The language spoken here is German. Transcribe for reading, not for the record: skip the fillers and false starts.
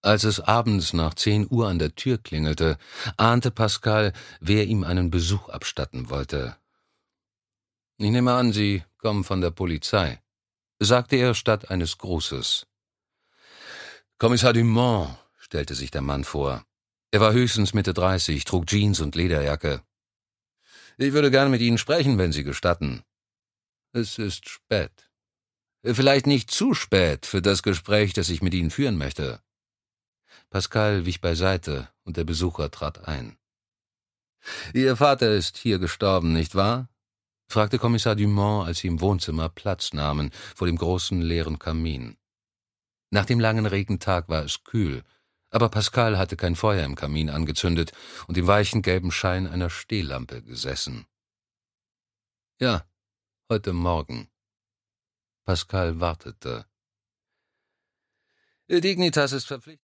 Als es abends nach 10 Uhr an der Tür klingelte, ahnte Pascal, wer ihm einen Besuch abstatten wollte. »Ich nehme an, Sie kommen von der Polizei«, sagte er statt eines Grußes. »Kommissar Dumont«, stellte sich der Mann vor. Er war höchstens Mitte 30, trug Jeans und Lederjacke. »Ich würde gern mit Ihnen sprechen, wenn Sie gestatten.« »Es ist spät. Vielleicht nicht zu spät für das Gespräch, das ich mit Ihnen führen möchte.« Pascal wich beiseite, und der Besucher trat ein. »Ihr Vater ist hier gestorben, nicht wahr?« fragte Kommissar Dumont, als sie im Wohnzimmer Platz nahmen, vor dem großen leeren Kamin. Nach dem langen Regentag war es kühl, aber Pascal hatte kein Feuer im Kamin angezündet und im weichen gelben Schein einer Stehlampe gesessen. »Ja, heute Morgen.« Pascal wartete. »Dignitas ist verpflichtet.«